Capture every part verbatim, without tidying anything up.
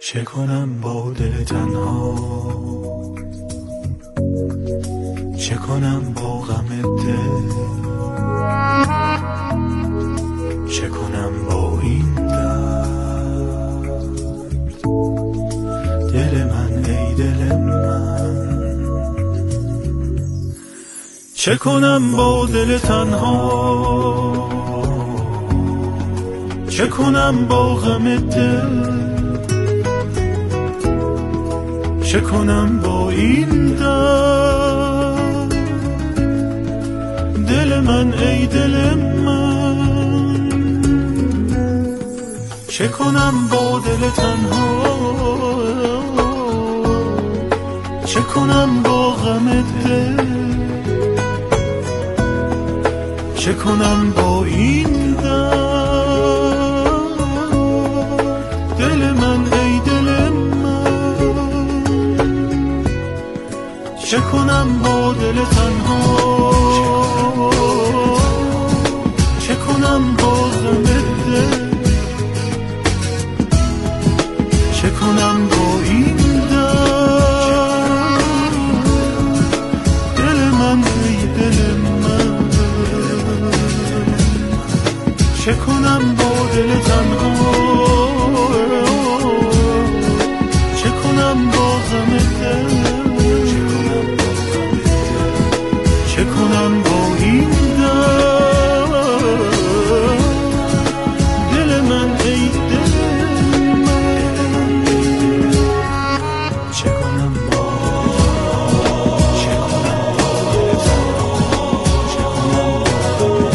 چه کنم با دل تنها، چه کنم با غم دل، چه کنم با این درد. دل من ای دل من، چه کنم با دل تنها، چه کنم با غم دل، چه کنم با این درد. دل من ای دل من، چه کنم با دل تنها، چه کنم با غم دل، چه کنم با این درد. دل من ای دل من، چه کنم با دل تنها، چه کنم با غم دل، چه کنم با این درد. دل من ای دل من، چه کنم با دل تنها، چه کنم با غم دل، چه کنم با این درد. دل من ای دل من، چه کنم با، چه کنم با دل تنها، چه کنم با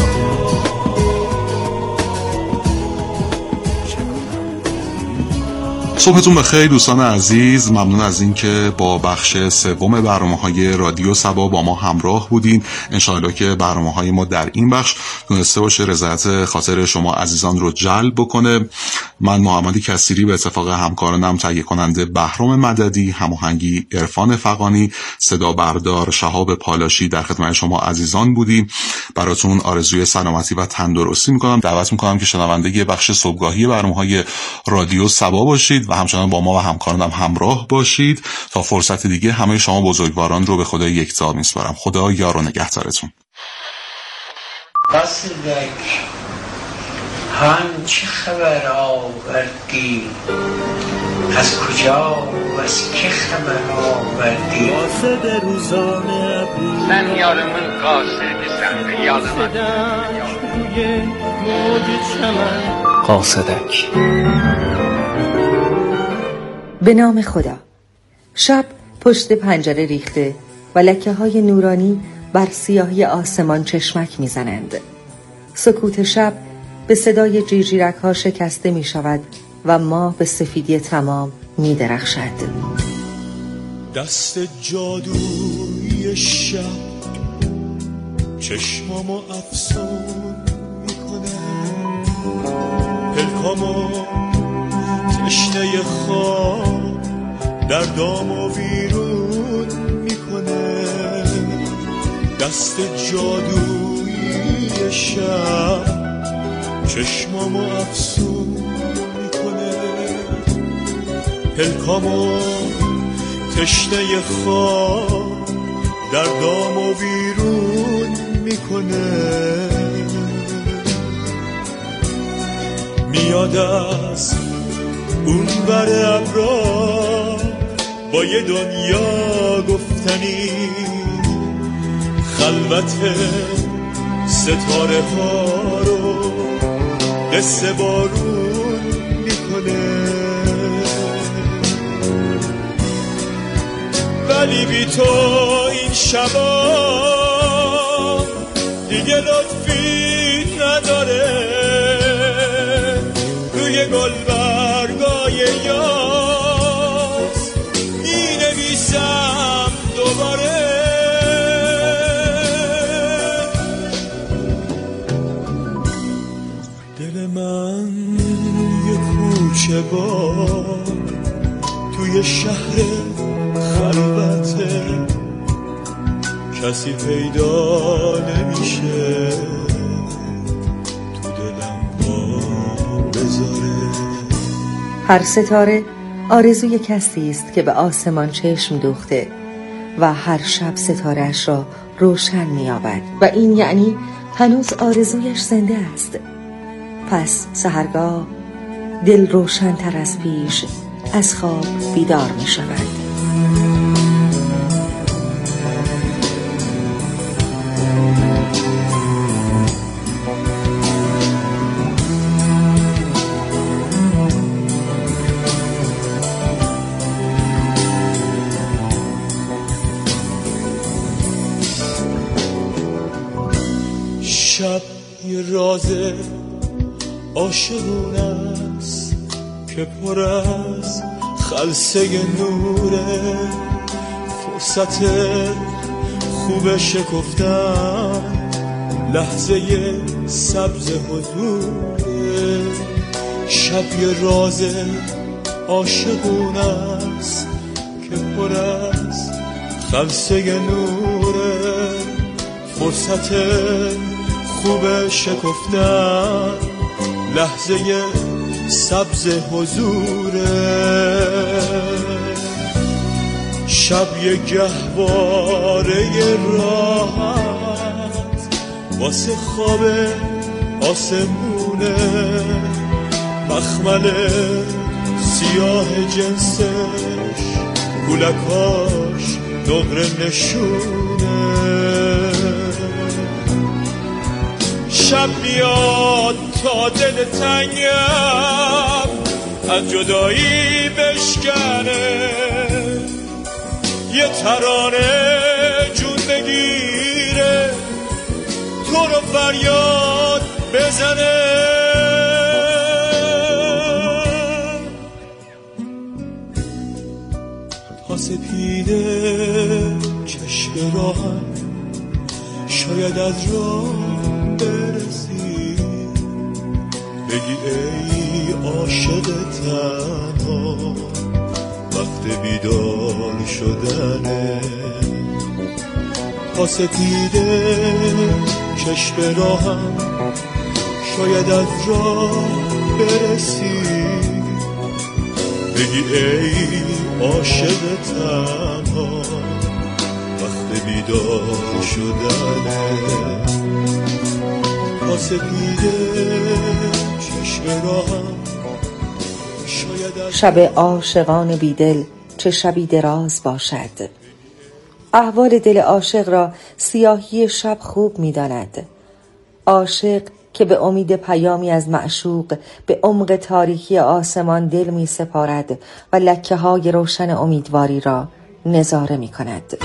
صبحتون بخیر دوستان عزیز. ممنون از این که با بخش سوم برنامه‌های رادیو صبا با ما همراه بودین. انشاءالله که برنامه‌های ما در این بخش تونسته باشه رضایت خاطر شما عزیزان رو جلب بکنه. من محمد کثیری به اتفاق همکارانم تهیه کننده بهرام مددی، هماهنگی عرفان فغانی، صدا بردار شهاب پالاشی در خدمت شما عزیزان بودیم. براتون آرزوی سلامتی و تندرستی می‌کنم. دعوت می‌کنم که شنونده بخش صبحگاهی برنامه‌های رادیو صبا باشید و همچنان با ما و همکارانم همراه باشید. تا فرصت دیگه همه شما بزرگواران رو به خدای یکتا میسپارم. خدا یار و نگهدارتون. قاصدک هان چه خبر آوردی، از کجا و از که خبر آوردی؟ قاصد روزانه ابری، من یارمون قاصد یارمون روی موج چمن. قاصدک. به نام خدا. شب پشت پنجره ریخته و لکه های نورانی بر سیاهی آسمان چشمک می زنند. سکوت شب به صدای جیرجیرک ها شکسته می شود و ماه به سفیدی تمام می درخشد. دست جادوی شب چشمامو افسون می کنه، پلکامو تشنه خواب در دامو ویرون میکنه. دست جادویی شب چشمامو افسون میکنه، پلکامو تشنه خواب در دامو ویرون میکنه. میاد از اون بر ابرا با یه دنیا گفتنی، خلوت ستاره ها رو قصه بارون میکنه. ولی بی تو این شبا دیگه لطفی نداره، روی گلبرگای یاس می نویسم دوباره. دل من یه کوچه با توی شهر خلوته، کسی پیدا نمیشه تو دلم پا بذاره. هر ستاره آرزوی کسی است که به آسمان چشم دوخته و هر شب ستاره‌اش را روشن می‌یابد و این یعنی هنوز آرزویش زنده است. پس سحرگاه دل روشن‌تر از پیش از خواب بیدار می‌شود. شب یه راز عاشقونه است که پر از خلسه نوره، فرصت خوب شکفتن لحظه سبز حضوره. شب یه راز عاشقونه است که پر از خلسه نوره، فرصت خوب شکفتن لحظه سبز حضوره. شب یه گهواره راحت واسه خواب آسمونه، مخمل سیاه جنسش گولکاش نقره نشونه. شب میاد تا دل تنگم از جدایی بشکنه، یه ترانه جون بگیره تو رو فریاد بزنه. تا سپیده چشم راهم شاید از راه برسی، بگی ای عاشق تنها وقت بیدار شدنه. تا سپیده چشم راهم شاید از راه برسی، بگی ای عاشق تنها وقت بیدار شدنه. تا سپیده چشم راهم شاید از شب عاشقان بیدل چه شبی دراز باشد. احوال دل عاشق را سیاهی شب خوب می داند. عاشق که به امید پیامی از معشوق به عمق تاریکی آسمان دل می سپارد و لکه های روشن امیدواری را نظاره می کند.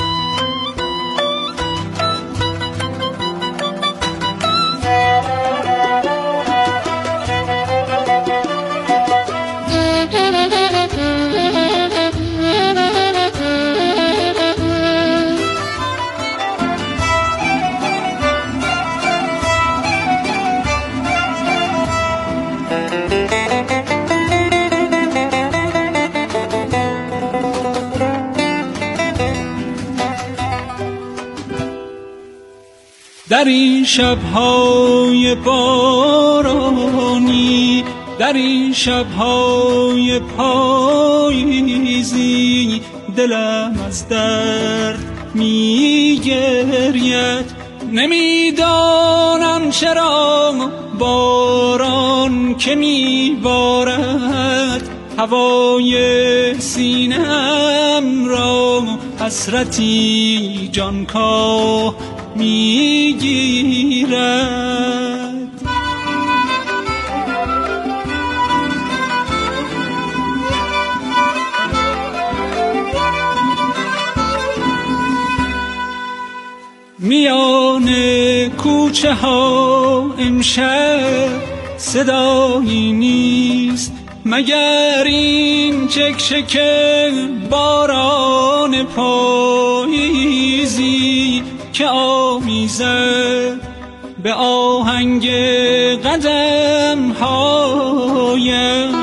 در این شب‌های بارانی، در این شب‌های پاییزی، دلم از درد می‌گرید. نمیدانم چرا باران که میبارد هوای سینه‌ام را حسرتی جانکاه میگیرد. میان کوچه ها امشب صدایی نیست مگر این چکچک باران پاییزی که آمیزد به آهنگ قدم هایم.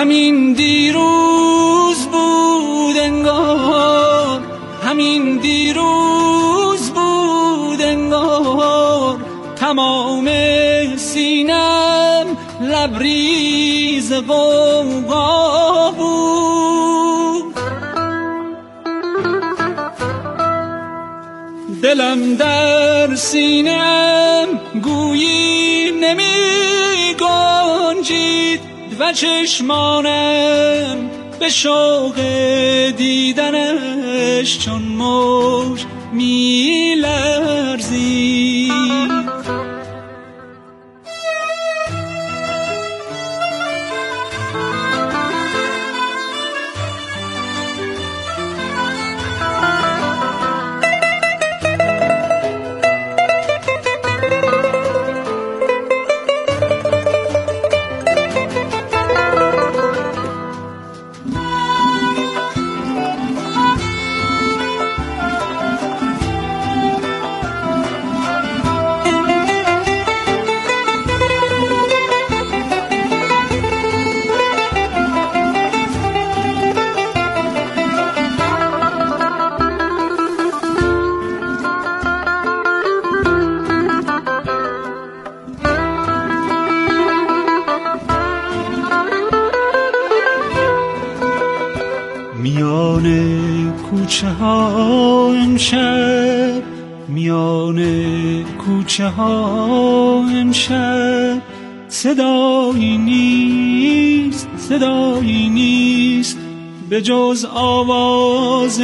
همین دیروز بود انگار، همین دیروز بود انگار، تمام سینم لبریز غوغا بود. دلم در سینم گویی نمی گنجید و چشمانم به شوق دیدنش چون موج می لرزید. میان کوچه ها امشب، میان کوچه ها امشب صدایی نیست، صدایی نیست به جز آواز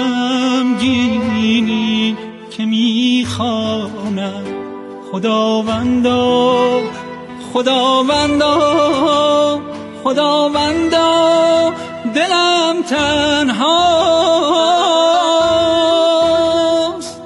غمگینی که میخواند خداوندا، خداوندا، خداوندا دلم تنهاست.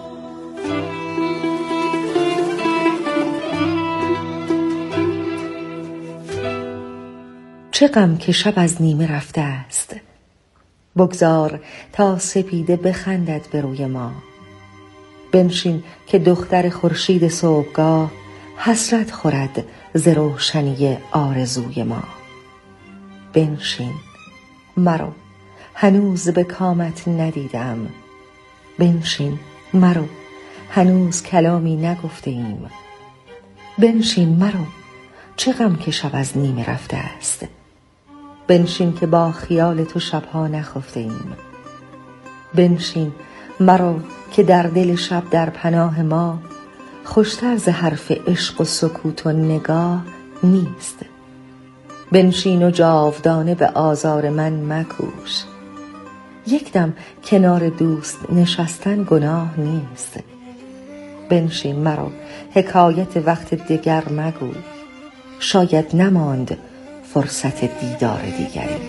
چه غم که شب از نیمه رفته است، بگذار تا سپیده بخندد به روی ما. بنشین که دختر خورشید صبحگاه حسرت خورد ز روشنی آرزوی ما. بنشین مرو، هنوز به کامت ندیدم. بنشین مرو، هنوز کلامی نگفته ایم. بنشین مرو، چه غم که شب از نیمه رفته است. بنشین که با خیال تو شبها نخفته ایم. بنشین مرو که در دل شب در پناه ما خوشتر ز حرف عشق و سکوت و نگاه نیست. بنشین و جاودانه به آزار من مکوش. یک دم کنار دوست نشستن گناه نیست. بنشین مرو، حکایت وقت دگر مگو. شاید نماند فرصت دیدار دیگری.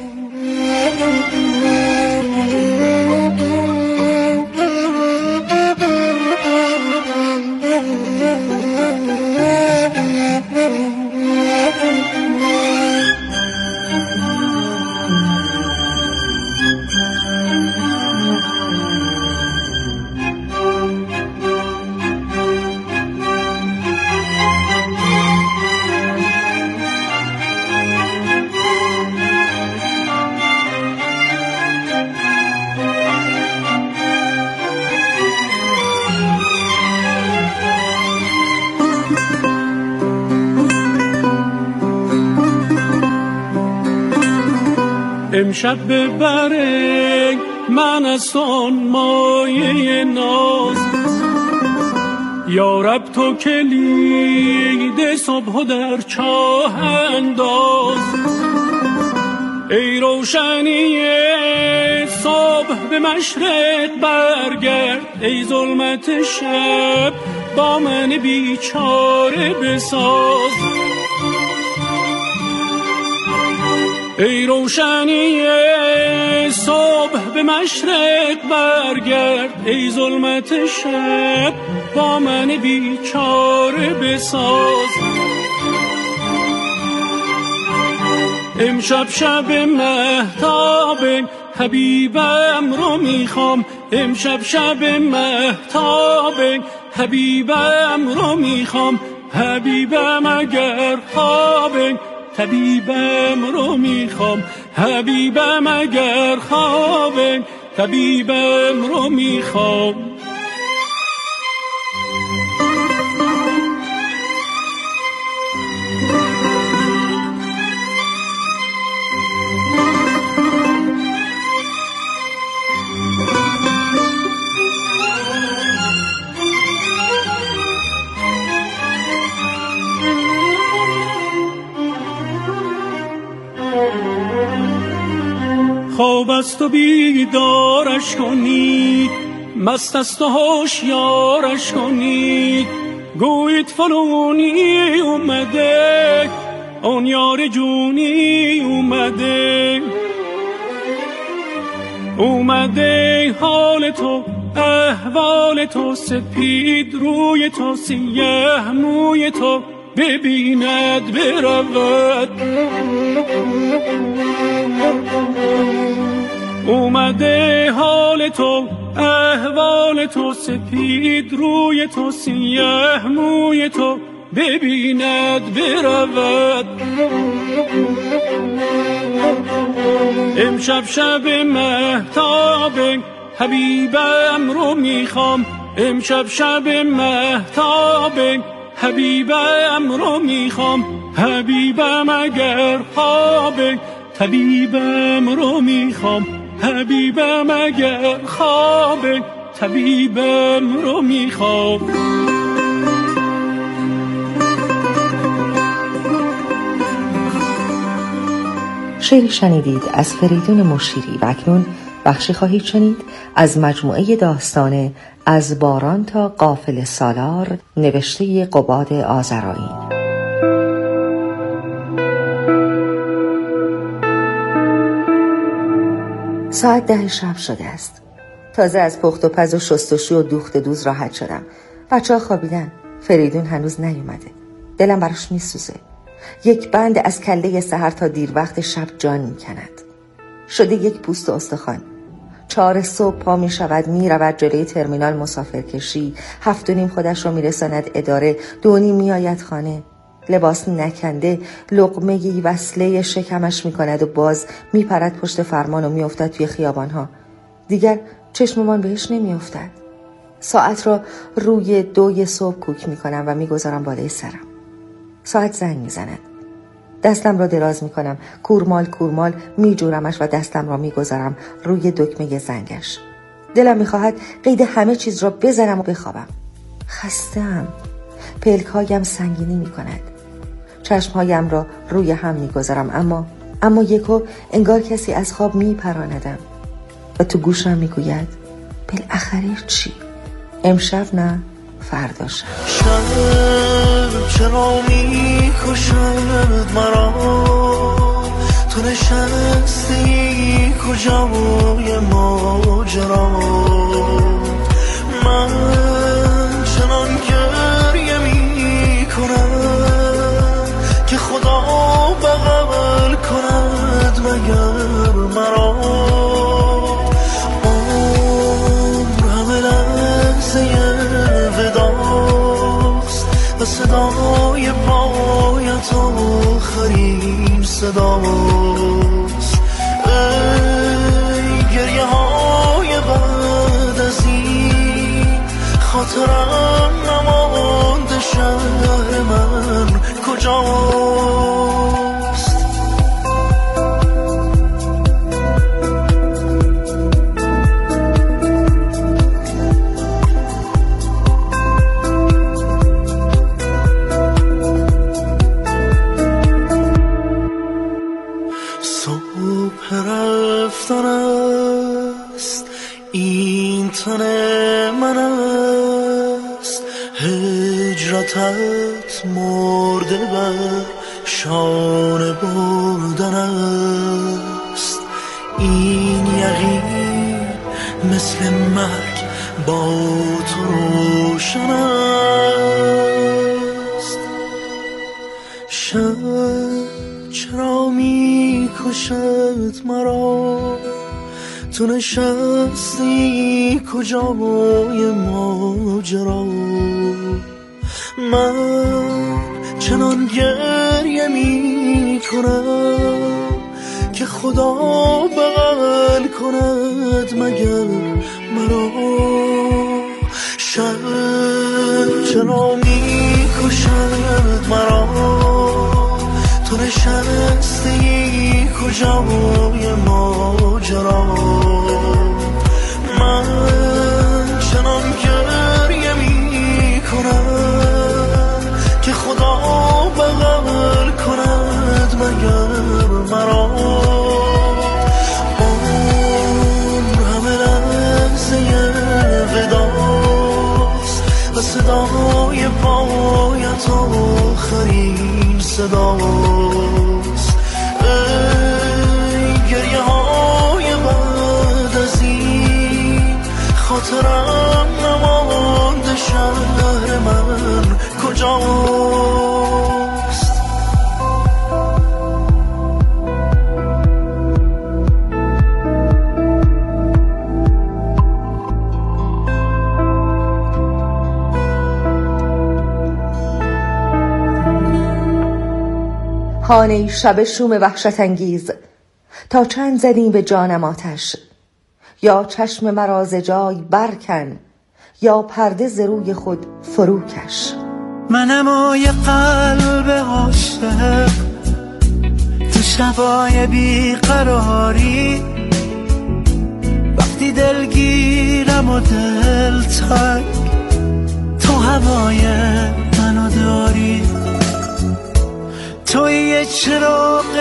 امشب ببرگ من از آن مایه ناز، یا رب تو کلید صبح در چاه انداز. ای روشنی صبح به مشرق برگرد، ای ظلمت شب با من بیچاره بساز. ای روشنی صبح به مشرق برگرد، ای ظلمت شب با من بیچاره بساز. امشب شب مهتاب حبیبم رو میخوام، امشب شب مهتاب حبیبم رو میخوام. حبیبم اگر خواب طبیبم رو میخوام، حبیبم اگر خوابه، طبیبم رو میخوام. خواب است و بیدارش کنید، مست است و هوشیارش کنید، گویید فلونی اومده، اون یار جونی اومده. اومده حال تو، احوال تو، سپید روی تو، سیاه موی تو، ببیند برود. اومده حال تو، احوال تو، سپید روی تو، سیاه موی تو، ببیند برود. امشب شب مهتاب، حبیبم رو میخوام. امشب شب مهتاب، حبیبم رو میخوام. حبیبم اگر خوابه، طبیبم رو میخوام. حبیبم اگر خوابه، طبیبم رو میخوام. شعری شنیدید از فریدون مشیری و اکنون بخشی خواهید شنید از مجموعه داستان از باران تا قافله سالار نوشته قباد آذرایین. ساعت ده شب شده است. تازه از پخت و پز و شستشوی و دوخت دوز راحت شدم. بچه ها خوابیدن. فریدون هنوز نیومده. دلم براش میسوزه. یک بند از کله سحر تا دیر وقت شب جان میکند. شده یک پوست و استخوان. چهار صبح پا می شود، می رود جلوی ترمینال مسافرکشی. هفت و نیم خودش رو می رساند اداره. دونی می آید خانه. لباس نکنده لقمه‌ای وصله شکمش می کند و باز می پرد پشت فرمان و می افتد توی خیابانها. دیگر چشممان بهش نمی افتد. ساعت را روی دوی صبح کوک می کنم و می گذارم بالای سرم. ساعت زنگ می زند. دستم را دراز می کنم. کورمال کورمال می جورمش و دستم را می گذارم روی دکمه زنگش. دلم می خواهد قید همه چیز را بزنم و بخوابم. خستم. پلکایم سنگینی می کند. چشمهایم را روی هم می گذارم اما اما یکو انگار کسی از خواب می پراندم و تو گوشم می گوید بالاخره چی؟ امشب نه فردا شب. شب چرا می کشد مرا، تو نشستی کجای ماجرا. من چنان گریه می کنم که خدا بغل کند مگر مرا. عمر همه لحظه وداست و صدای پایت آخرین صداست. ای گریه های بعد از این، خاطرم نمانده شهر من کجاست. صبح رفتن است، این تن من است، هجرتت مرده بر شانه بردن است. این یقین مثل مرگ با تو روشن است. شب چرا می کشد مرا، تو نشستی کجای ماجرا. من چنان گریه می کنم که خدا بغل کند مگر مرا. شب چرا می کشد مرا، تو نشستی کجای ماجرا. من چنان گریه می کنم که خدا بغل کند مگر مرا. عمر همه لحظه وداست و صدای پایت آخرین صداست. ای گریه های بعد از این خاطرم نمانده، شهر من کجاست؟ خانه شب شوم وحشت انگیز، تا چند زدی به جانم آتش. یا چشم مرا ز جای برکن، یا پرده ز روی خود فرو کش. منم و یه قلب عاشق تو شبای بیقراری، وقتی دلگیرم و دل تنگ تو هوای منو داری. توی یه چراغ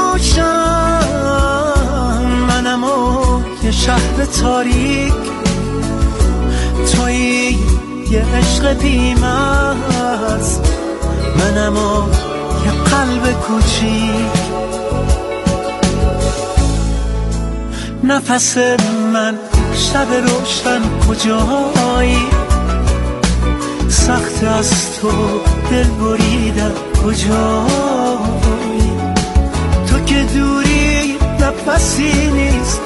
روشن، منم و یه شهر تاریک. توی یه عشق بی‌مرز، منم و یه قلب کوچیک. نفس من شب روشن کجایی، سخت از تو دل بریدم کجایی. تو که دوری نفسی نیست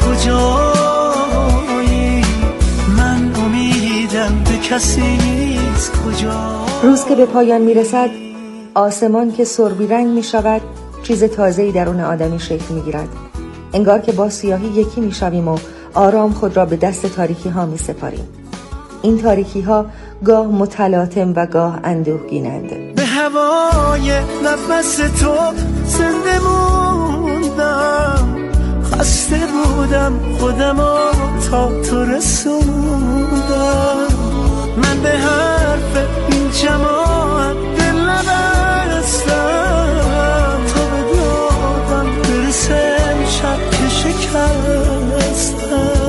کجایی، من امیدم به کسی نیست کجایی. روز که به پایان میرسد، آسمان که سربی رنگ میشود، چیز تازه‌ای درون آدمی شکل میگیرد. انگار که با سیاهی یکی میشویم و آرام خود را به دست تاریکی ها میسپاریم. این تاریکی ها گاه متلاطم و گاه اندوهگینند. به هوای نفس تو زنده موندم، خسته بودم خودمو تا تو رسوندم. من به حرف این جماعت دل نبستم، تا به دادم برسم شب که شکستم.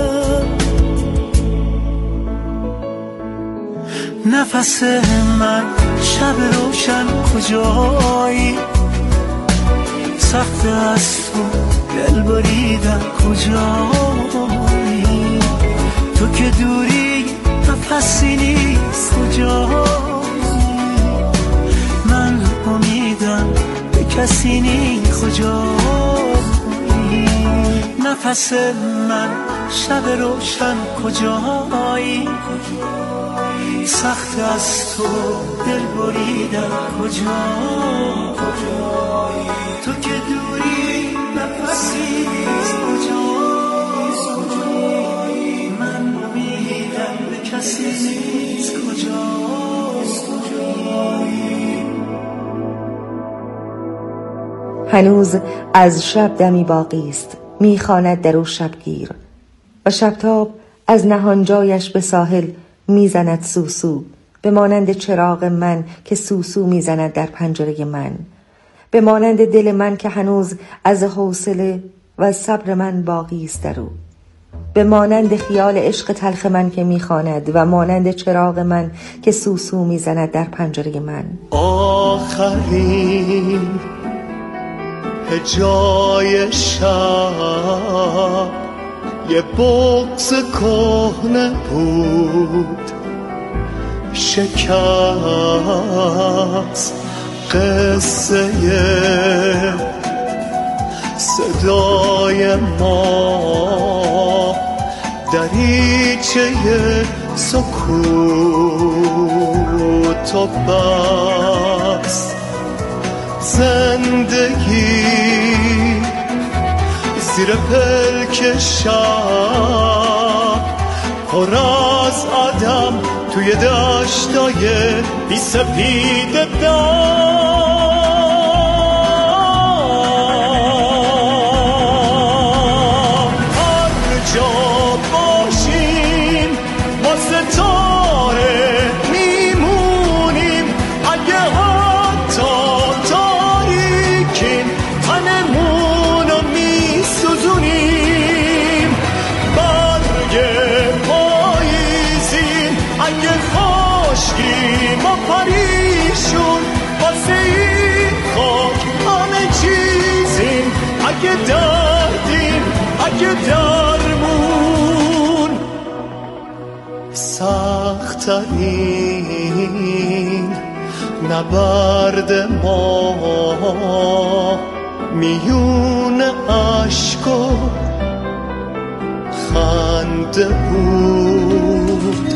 نفس من شب روشن کجایی، سخت از تو دل بریدم کجایی. تو که دوری نفسی نیست کجایی، من امیدم به کسی نیست کجایی. نفس من شب روشن کجایی، سخت از تو دل بریدم کجایی. تو که دوری نفسی نیست کجایی، من امیدم به کسی نیست کجایی. هنوز از شب دمی باقی است، میخواند در او شبگیر و شبتاب از نهانجایش به ساحل میزند سوسو، به مانند چراغ من که سوسو میزند در پنجره من، به مانند دل من که هنوز از حوصله و صبر من باقی است در او، به مانند خیال عشق تلخ من که میخواند و مانند چراغ من که سوسو میزند در پنجره من. آخرین جای شب یه بغض کهنه بود، شکست قصه صدای ما، دریچه سکوت و بس. زندگی زیر پلک شب پر از آدم توی دشتای بی سپید دم هر جا باشیم ما ستاره میمونیم اگه حتی تاریکیم تنمونو میسوزونیم برگ پاییزیم اگه خشکیم و پریشون واسه این خاک همه چیزیم اگه دردیم اگه درمون سخت‌ترین نبرد ما میون عشق و خنده بود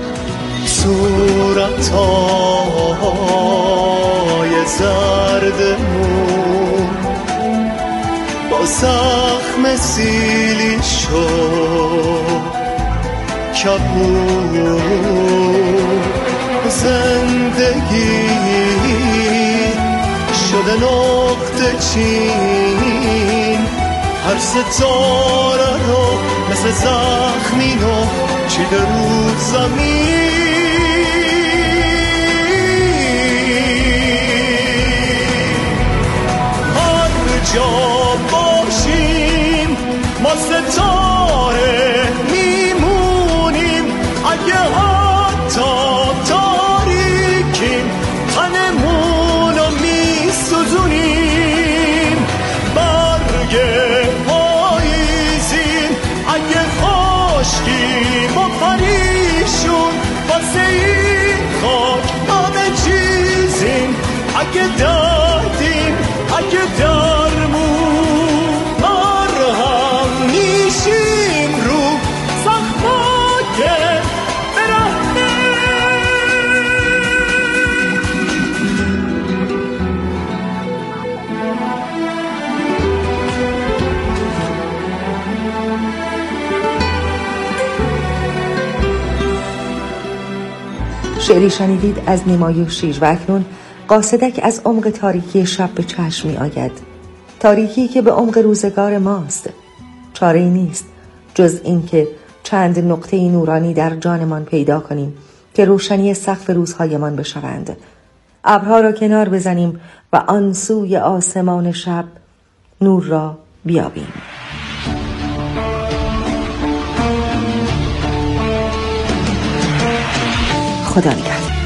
صورتهای زردمون با زخم سیلی شد کبود زندگی شده نقطه چین هر ستاره رو مثل زخمی نو چیده رو زمین هر جا باشیم ما ستاره میمونیم اگه حتی تاریکیم تنمونو میسوزونیم برگ پاییزیم اگه خشکیم و پریشون واسه این خاک همه چیزیم اگه دردیم اگه درمون مرهم میشیم رو زخمای برهنه شعری شنیدید از نیمای شیر و اکنون قاصدک از عمق تاریکی شب به چشم می آید. تاریکی که به عمق روزگار ماست. چاره ای نیست جز این که چند نقطه نورانی در جانمان پیدا کنیم که روشنی سقف روزهایمان بشوند. ابرها را کنار بزنیم و آن سوی آسمان شب نور را بیابیم. خدا نگهدار.